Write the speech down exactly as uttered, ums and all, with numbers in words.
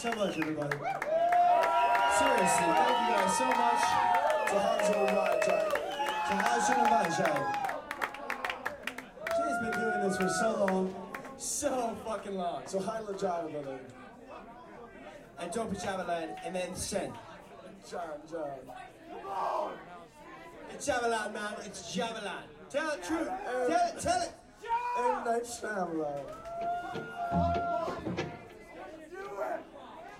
so much, everybody. Seriously, thank you guys so much. To Hanzo Rajai. To Hanzo Rajai. She's been doing this for so long. So fucking long. So hi Lajai, brother. And Dope Javelin, and then Sen. John, John. It's Javelin, man. It's Javelin. Tell the truth. Tell it, tell it. M. Night Shyamalan.